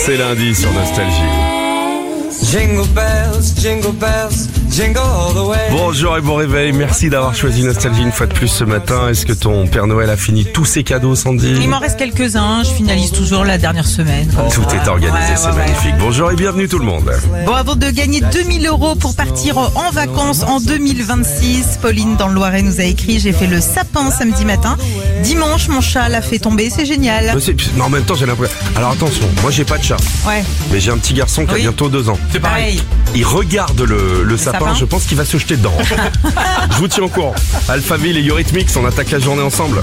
C'est lundi sur Nostalgie. Jingle bells, jingle bells, jingle all the way. Bonjour et bon réveil, merci d'avoir choisi Nostalgie une fois de plus ce matin. Est-ce que ton Père Noël a fini tous ses cadeaux, Sandy? Il m'en reste quelques-uns, je finalise toujours la dernière semaine. Tout est organisé, c'est magnifique. Bonjour et bienvenue tout le monde. Bon, avant de gagner 2000 € pour partir en vacances en 2026, Pauline dans le Loiret nous a écrit: j'ai fait le sapin samedi matin. Dimanche, mon chat l'a fait tomber, c'est génial. Mais en même temps, j'ai l'impression... Alors attention, moi j'ai pas de chat, Ouais, mais j'ai un petit garçon qui a Oui. bientôt 2 ans. c'est pareil. Il regarde le sapin, sapin. je pense qu'il va se jeter dedans. Je vous tiens au courant. Alphaville et Eurythmics, on attaque la journée ensemble.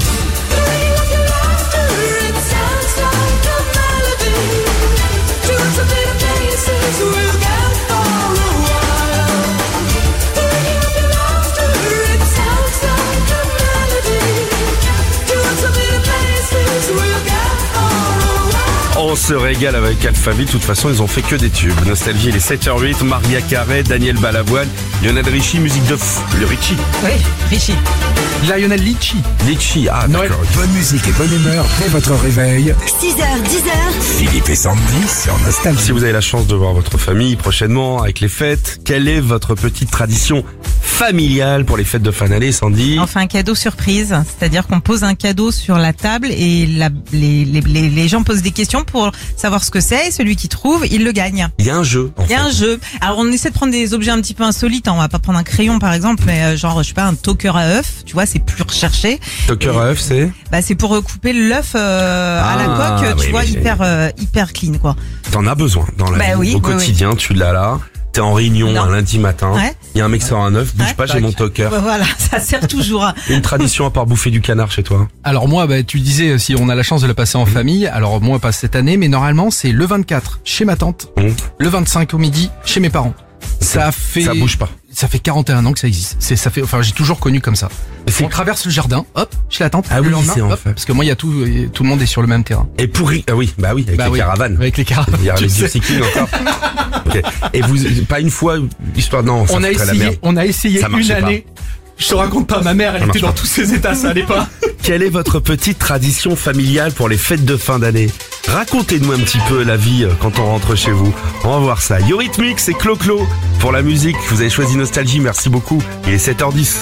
On se régale avec Alphaville, de toute façon ils ont fait que des tubes. Nostalgie, il est 7h08, Maria Carey, Daniel Balavoine, Lionel Richie, musique de le Richie. Oui, Richie. Lionel Litchi. Litchi, ah Noël. d'accord. Bonne musique et bonne humeur dès votre réveil. 6h, 10h. Philippe et Sandy sur Nostalgie. Si vous avez la chance de voir votre famille prochainement avec les fêtes, quelle est votre petite tradition familiale pour les fêtes de fin d'année, Sandy? On fait un cadeau surprise, c'est-à-dire qu'on pose un cadeau sur la table et les gens posent des questions pour savoir ce que c'est, et celui qui trouve, il le gagne. Il y a un jeu. En Il y a fait. un jeu. Alors on essaie de prendre des objets un petit peu insolites, hein. On va pas prendre un crayon par exemple, mais genre je sais pas, un toker à œuf, tu vois, c'est plus recherché. Toker à œuf, c'est Bah c'est pour couper l'œuf à la coque, tu oui, vois, mais hyper clean quoi. T'en as besoin dans la Bah vie. oui, Au oui, quotidien, tu l'as là. T'es en réunion Non. un lundi matin. Ouais. Il y a un mec qui sort un œuf, bouge Ouais. pas, j'ai mon toker. Bah, voilà, ça sert toujours à... Une tradition à part bouffer du canard chez toi? Alors moi, tu disais si on a la chance de le passer en famille. Alors moi, pas cette année, mais normalement c'est le 24 chez ma tante, le 25 au midi chez mes parents. Ça bouge pas. Ça fait 41 ans que ça existe. J'ai toujours connu comme ça. C'est- On traverse le jardin, hop, chez la tante. Ah le oui, lendemain, c'est en hop, fait. parce que moi, il y a tout le monde est sur le même terrain. Et pourri, avec Bah les oui, caravanes. Avec les caravanes. Il y a tu les sais. bicycles encore. Ok. Et vous, pas une fois, histoire, non, ça foutrait la merde. On a essayé Ça une marchait pas. année. Je te raconte pas, ma mère, elle Ça était marche dans pas. tous ses états, ça allait pas. Quelle est votre petite tradition familiale pour les fêtes de fin d'année? Racontez-nous un petit peu la vie quand on rentre chez vous. On va voir ça. Eurythmics et Clo-Clo pour la musique. Vous avez choisi Nostalgie, merci beaucoup. Il est 7h10.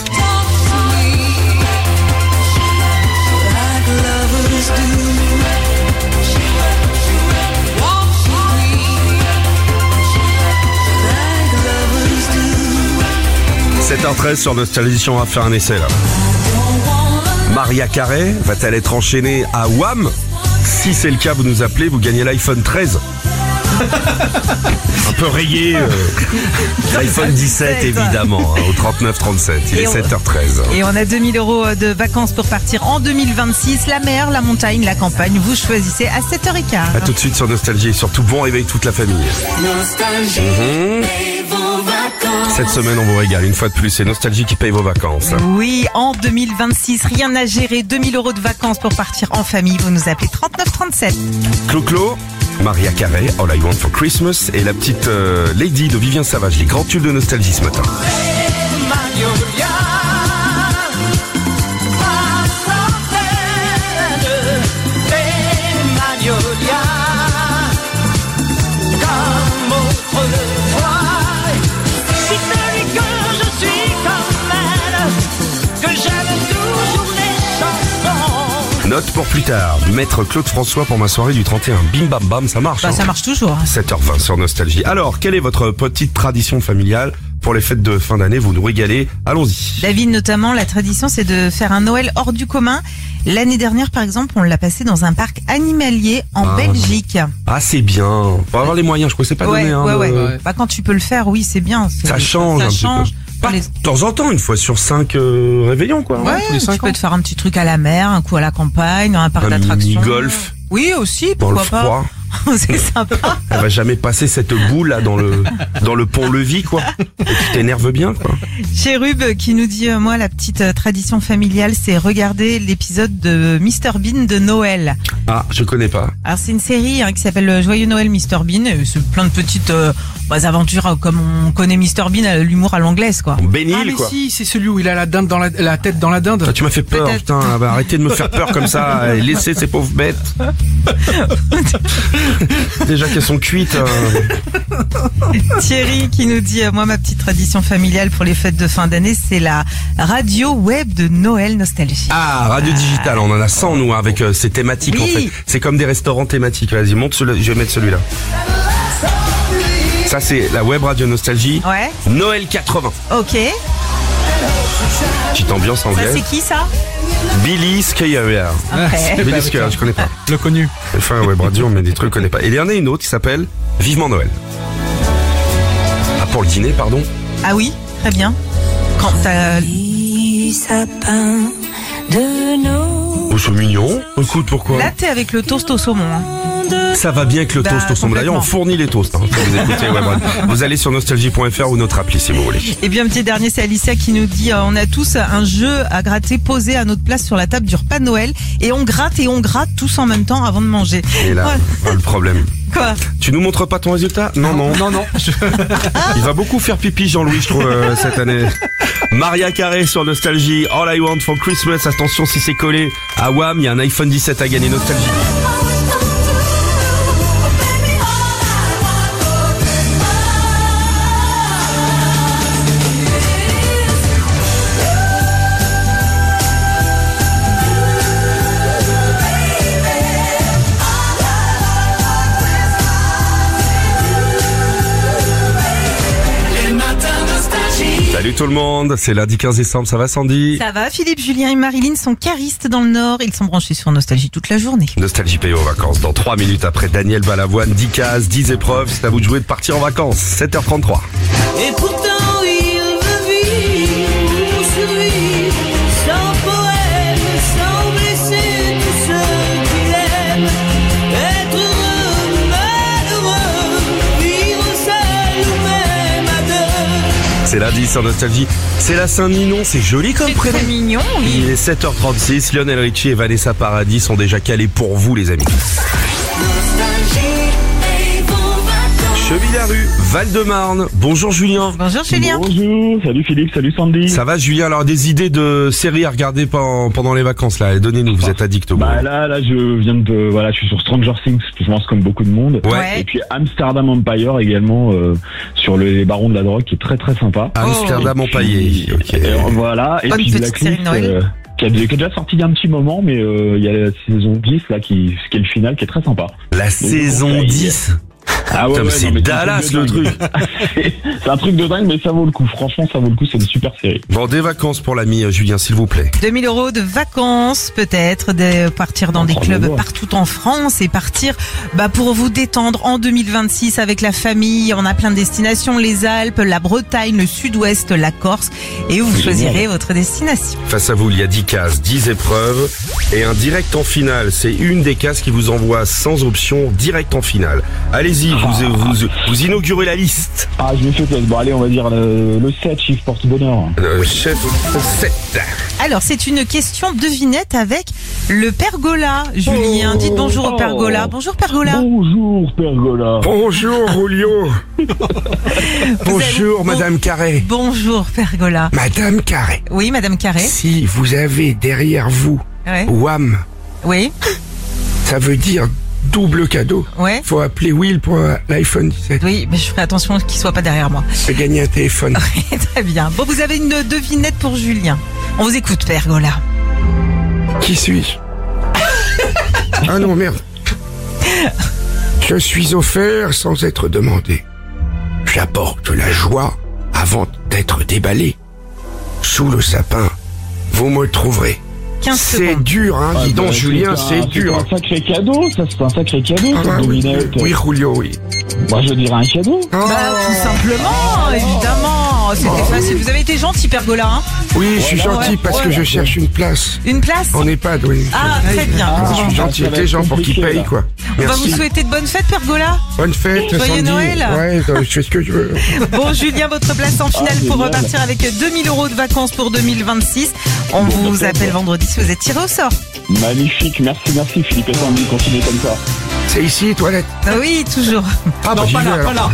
« 7h13 sur Nostalgie, on va faire un essai là. Maria Carey va-t-elle être enchaînée à Wham? Si c'est le cas, vous nous appelez, vous gagnez l'iPhone 13. Un peu rayé. L'iPhone 17 évidemment, au 3937. Il est 7h13. Et on a 2000 € de vacances pour partir en 2026. La mer, la montagne, la campagne, vous choisissez à 7h15. A tout de suite sur Nostalgie et surtout bon réveil toute la famille. Cette semaine on vous régale une fois de plus, c'est Nostalgie qui paye vos vacances. Oui, en 2026, rien à gérer, 2000 € de vacances pour partir en famille. Vous nous appelez 3937. Clo-Clo, Maria Carey, All I Want for Christmas et la petite Lady de Vivien Savage, les grands tubes de Nostalgie ce matin. Note pour plus tard, Maître Claude François pour ma soirée du 31. Bim bam bam, ça marche. Bah, hein. ça marche toujours. 7h20 sur Nostalgie. Alors, quelle est votre petite tradition familiale pour les fêtes de fin d'année? Vous nous régalez, allons-y. David, notamment, la tradition, c'est de faire un Noël hors du commun. L'année dernière, par exemple, on l'a passé dans un parc animalier en Belgique. Ah, c'est bien. Faut avoir les moyens, je crois que c'est pas donné. Hein, Ouais. Bah, quand tu peux le faire, oui, c'est bien. Ça change un petit peu. Pas Les- de temps en temps, une fois sur 5 réveillons, quoi. Ouais, tous les tu 5 peux ans. te faire un petit truc à la mer, un coup à la campagne, un parc Un d'attractions. mini-golf Oui, aussi, dans le pourquoi froid. pas. C'est sympa. Elle va jamais passer cette boule là dans le pont-levis, quoi. Et tu t'énerves bien, quoi. Chérub qui nous dit, moi, la petite tradition familiale, c'est regarder l'épisode de Mr Bean de Noël. Ah, je connais pas. Alors c'est une série qui s'appelle Joyeux Noël Mr Bean. C'est plein de petites aventures comme on connaît Mr Bean, l'humour à l'anglaise quoi. Bénil, Ah mais quoi. si, c'est celui où il a la dinde dans la tête dans la dinde. Ah, tu m'as fait peur, Peut-être. putain. Bah, arrêtez de me faire peur comme ça. Et laissez ces pauvres bêtes. Déjà qu'elles sont cuites. Thierry qui nous dit moi ma petite tradition familiale pour les fêtes de fin d'année c'est la radio web de Noël Nostalgie. Ah, radio digitale, on en a 100 nous avec ces thématiques Oui. en fait. C'est comme des restaurants thématiques. Vas-y, monte celui-là, je vais mettre celui-là. Ça c'est la web radio Nostalgie. Ouais. Noël 80. Ok. Petite ambiance Ça anglaise. c'est qui ça? Billy Squire. Après. Billy Squire, je connais pas. Le connu. Enfin, web radio, mais des trucs que je connais pas. Et il y en a une autre qui s'appelle Vivement Noël. Ah, pour le dîner, pardon. Ah oui, très bien. Quand t'as... sapin de nos Oh, c'est mignon. Écoute, pourquoi? Là t'es avec le toast au saumon. Hein. Ça va bien avec le Bah, toast au saumon. D'ailleurs, on complètement. fournit les toasts. Hein, quand vous écoutez web radio. Vous allez sur nostalgie.fr ou notre appli si vous voulez. Et bien un petit dernier, c'est Alicia qui nous dit on a tous un jeu à gratter posé à notre place sur la table du repas de Noël et on gratte tous en même temps avant de manger. Et là, Ouais. le problème. Quoi? Tu nous montres pas ton résultat? Non. Non. Il va beaucoup faire pipi, Jean-Louis, je trouve, cette année. Maria Carré sur Nostalgie. All I Want for Christmas. Attention, si c'est collé à Wham, il y a un iPhone 17 à gagner. Nostalgie. Salut tout le monde, c'est lundi 15 décembre, ça va Sandy? Ça va, Philippe, Julien et Marilyn sont caristes dans le Nord. Ils sont branchés sur Nostalgie toute la journée. Nostalgie payée aux vacances. Dans 3 minutes après Daniel Balavoine, 10 cases, 10 épreuves, c'est à vous de jouer de partir en vacances. 7h33. Et pourtant il veut vivre, survivre, sans poème, sans blesser tous ceux qu'il aime. Être heureux, malheureux, vivre seul ou même à deux. C'est lundi sur Nostalgie. C'est la Saint-Ninon, c'est joli comme C'est prénom. très mignon, oui. Il est 7h36, Lionel Richie et Vanessa Paradis sont déjà calés pour vous les amis. Cheville-la-Rue, Val-de-Marne. Bonjour Julien. Bonjour Julien. Bonjour, salut Philippe, salut Sandy. Ça va Julien? Alors des idées de séries à regarder pendant les vacances là. Donnez-nous, vous êtes addict au bout. Bah là je viens de je suis sur Stranger Things, je pense comme beaucoup de monde. Ouais. Et puis Amsterdam Empire également sur les barons de la drogue qui est très très sympa. Amsterdam Et empaillé. puis, Ok. voilà, et Bonne puis petite série de Blacklist Noël. qui est déjà sorti il y a un petit moment, mais il y a la saison 10 là qui est le final qui est très sympa. La saison 10. Ah Putain, mais c'est non, mais Dallas, un truc de le dingue. C'est un truc de dingue, mais ça vaut le coup. Franchement, ça vaut le coup. C'est une super série. Bon, des vacances pour l'ami Julien, s'il vous plaît. 2000 € de vacances, peut-être, de partir dans des Bravo. clubs partout en France et partir pour vous détendre en 2026 avec la famille. On a plein de destinations, les Alpes, la Bretagne, le Sud-Ouest, la Corse. Et vous choisirez votre destination. Face à vous, il y a 10 cases, 10 épreuves et un direct en finale. C'est une des cases qui vous envoie sans option direct en finale. Allez-y, vous inaugurez la liste. Ah, je me fais plaisir. Bon, allez, on va dire le 7, chiffre porte-bonheur. Chef 7. Alors, c'est une question devinette avec le Pergola. Julien, dites bonjour au Pergola. Bonjour Pergola. Bonjour, Pergola. Bonjour, Julio. Bonjour, Vous- Madame Carré. Bonjour Pergola. Madame Carré, Oui, Madame Carré. si vous avez derrière vous Ouais. Wham, Oui, ça veut dire double cadeau. ouais. Faut appeler Will pour l'iPhone 17. Oui, mais je ferai attention qu'il soit pas derrière moi. C'est gagner un téléphone. Très bien. Bon, vous avez une devinette pour Julien. On vous écoute, Pergola. Qui suis-je? Ah non, merde. Je suis offert sans être demandé. J'apporte la joie avant d'être déballé. Sous le sapin, vous me trouverez. 15 C'est secondes. dur, hein, dis donc, Julien, c'est dur. C'est un sacré cadeau, ça, c'est un sacré cadeau, Ah, cette oui, devinette. oui, Julio, oui. Moi, je dirais un cadeau. Tout simplement, évidemment. C'était facile. Vous avez été gentil, Pergola. Hein Oui, je suis gentil ouais, parce que je cherche une place. une place En EHPAD, oui. Ah, très bien. Je suis gentil avec les gens pour qu'ils payent, quoi. On va vous Merci. souhaiter de bonnes fêtes, Pergola. Bonne fête, Joyeux Sandy. Noël. Ouais, je fais ce que je veux. Bon, Julien, votre place en finale pour génial. repartir avec 2000 € de vacances pour 2026. On vous appelle vendredi si vous êtes tiré au sort. Magnifique, merci Philippe et Sandy, continuez comme ça. C'est ici, les toilettes. Ah oui, toujours. Ah bah, Non, j'y pas vais, là, alors. pas là.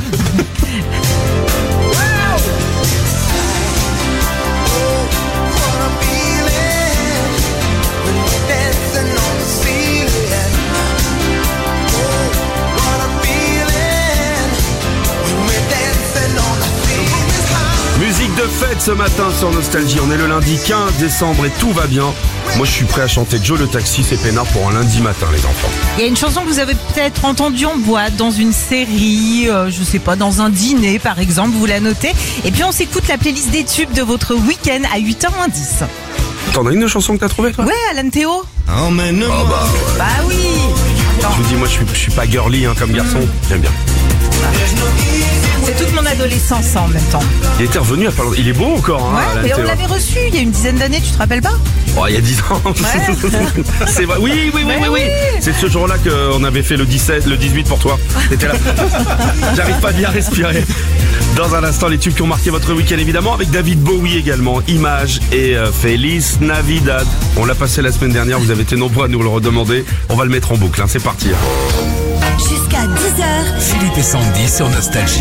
Musique de fête ce matin sur Nostalgie. On est le lundi 15 décembre et tout va bien. Moi, je suis prêt à chanter Joe le Taxi, c'est peinard pour un lundi matin, les enfants. Il y a une chanson que vous avez peut-être entendue en boîte, dans une série, je sais pas, dans un dîner par exemple, vous la notez. Et puis on s'écoute la playlist des tubes de votre week-end à 8h10. T'en as une chanson que t'as trouvée, toi? Ouais, Alan Théo. Oh bah, Bah oui. Attends, je vous dis, moi, je suis pas girly comme garçon. J'aime bien. c'est toute mon adolescence en même temps. Il était revenu il y a pas longtemps. Il est beau encore, hein, Ouais, Alan mais on Théo. l'avait reçu il y a une dizaine d'années, tu te rappelles pas? Oh, il y a 10 ans. C'est vrai. Oui. C'est ce jour-là qu'on avait fait le 17, le 18 pour toi. T'étais là. J'arrive pas bien à respirer. Dans un instant, les tubes qui ont marqué votre week-end, évidemment, avec David Bowie également. Image et Feliz Navidad. On l'a passé la semaine dernière, vous avez été nombreux à nous le redemander. On va le mettre en boucle, hein. C'est parti. Jusqu'à 10h. Philippe et Sandy sur Nostalgie.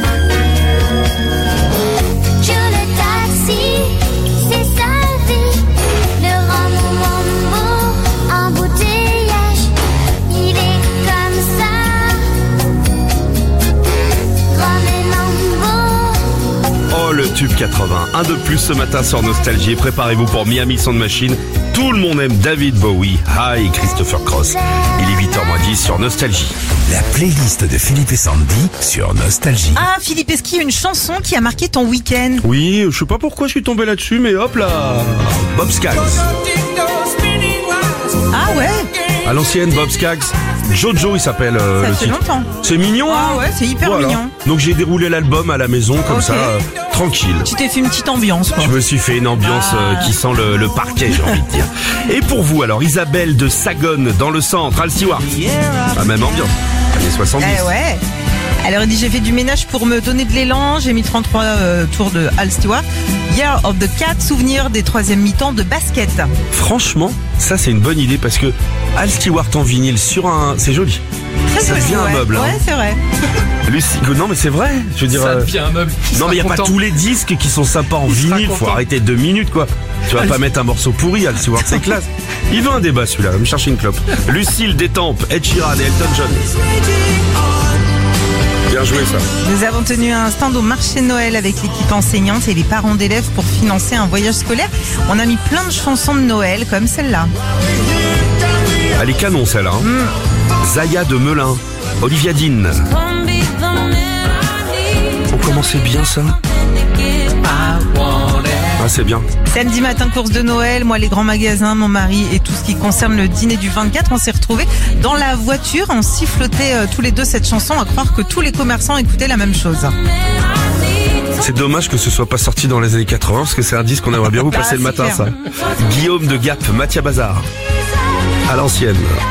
Joe le taxi, c'est sa vie. Le rend embouteillage, il est comme ça. Rome et Mambo. Oh, le tube 80. Un de plus ce matin sur Nostalgie. Préparez-vous pour Miami Sound Machine. Tout le monde aime David Bowie. Hi, Christopher Cross. Il est 8h10 sur Nostalgie. La playlist de Philippe et Sandy sur Nostalgie. Ah, Philippe, est-ce qu'il y a une chanson qui a marqué ton week-end? Oui, je sais pas pourquoi je suis tombé là-dessus, mais hop là. Bob Skaggs. Ah ouais, À l'ancienne, Bob Skaggs. Jojo, il s'appelle ça le fait titre. longtemps. C'est mignon, hein? Ah ouais, c'est hyper Voilà. mignon. Donc j'ai déroulé l'album à la maison, comme Ok. ça, tranquille. Tu t'es fait une petite ambiance, quoi. Je me suis fait une ambiance qui sent le parquet, j'ai envie de dire. Et pour vous, alors, Isabelle de Sagone, dans le centre, Al Stewart. La même ambiance, années 70. Eh ouais. Alors il dit j'ai fait du ménage pour me donner de l'élan, j'ai mis 33 tours de Al Stewart. Year of the Cat, souvenir des troisième mi-temps de basket. Franchement, ça c'est une bonne idée parce que Al Stewart en vinyle sur un... C'est joli. Très Ça joli, devient un ouais. meuble, hein. Ouais, c'est vrai. Lucie, non mais c'est vrai, je veux dire... Ça devient un meuble. Non mais il n'y a pas tous les disques qui sont sympas en vinyle, faut arrêter 2 minutes quoi. Tu vas pas mettre un morceau pourri, Al Stewart, c'est classe. Il veut un débat celui-là, va me chercher une clope. Lucille Détempe, Ed Sheeran et Elton John. Bien joué ça. Nous avons tenu un stand au marché de Noël avec l'équipe enseignante et les parents d'élèves pour financer un voyage scolaire. On a mis plein de chansons de Noël comme celle-là. Elle est canon celle-là. Hein. Zaya de Melun, Olivia Dean. On commençait bien ça. Ah c'est bien. Samedi matin, course de Noël, moi les grands magasins, mon mari et tout ce qui concerne le dîner du 24, on s'est retrouvés dans la voiture, on sifflotait tous les deux cette chanson, à croire que tous les commerçants écoutaient la même chose. C'est dommage que ce soit pas sorti dans les années 80 parce que c'est un disque qu'on aimerait bien vous passer Ah, le matin c'est clair. ça. Guillaume de Gap, Mathia Bazar. À l'ancienne.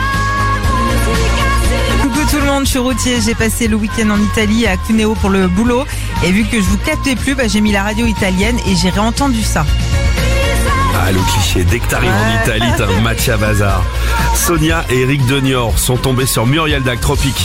Coucou tout le monde, je suis routier, j'ai passé le week-end en Italie à Cuneo pour le boulot et vu que je vous captais plus, j'ai mis la radio italienne et j'ai réentendu ça. Ah le cliché, dès que t'arrives en Italie, t'as un Mathia Bazar. Sonia et Eric Denior sont tombés sur Muriel Dac, Tropique.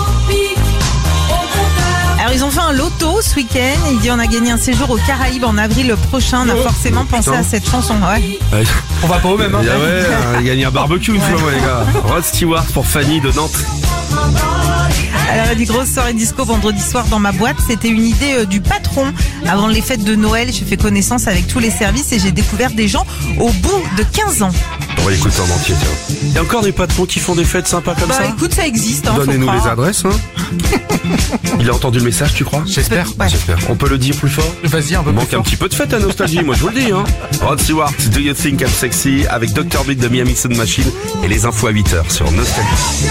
Alors ils ont fait un loto ce week-end, il dit on a gagné un séjour aux Caraïbes en avril prochain, on a forcément pensé putain. à cette chanson. Ouais. Ouais. On va pas au même, hein. Ah ouais, il gagne un barbecue une fois, moi, les gars. Rod Stewart pour Fanny de Nantes. Alors elle dit grosse soirée disco vendredi soir dans ma boîte, c'était une idée du patron. Avant les fêtes de Noël, j'ai fait connaissance avec tous les services et j'ai découvert des gens au bout de 15 ans. On va l'écouter en entier, tiens. Il y a encore des patrons qui font des fêtes sympas comme Bah ça. écoute, ça existe. Hein, faut Donnez-nous les croire. adresses, hein. Il a entendu le message, tu crois? J'espère. Ouais. J'espère. On peut le dire plus fort? Vas-y, un peu Il plus manque un fort. petit peu de fête à Nostalgie, moi je vous le dis, hein. Rod Stewart, Do You Think I'm Sexy, avec Dr. Beat de Miami Sound Machine et les infos à 8h sur Nostalgie.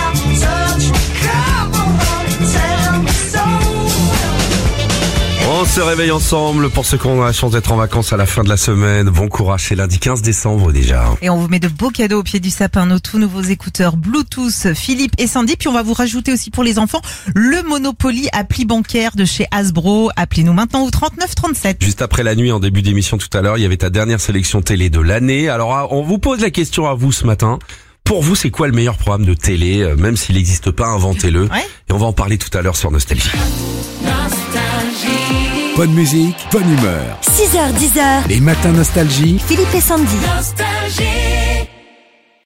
On se réveille ensemble pour ceux qui ont la chance d'être en vacances à la fin de la semaine. Bon courage, c'est lundi 15 décembre déjà. Et on vous met de beaux cadeaux au pied du sapin, nos tout nouveaux écouteurs Bluetooth Philippe et Sandy. Puis on va vous rajouter aussi pour les enfants le Monopoly appli bancaire de chez Hasbro. Appelez-nous maintenant au 39 37. Juste après la nuit, en début d'émission tout à l'heure, il y avait ta dernière sélection télé de l'année. Alors on vous pose la question à vous ce matin. Pour vous, c'est quoi le meilleur programme de télé? Même s'il n'existe pas, inventez-le. Ouais. Et on va en parler tout à l'heure sur Nostalgie. Bonne musique, bonne humeur. 6h, 10h, Les matins Nostalgie. Philippe et Sandy. Nostalgie.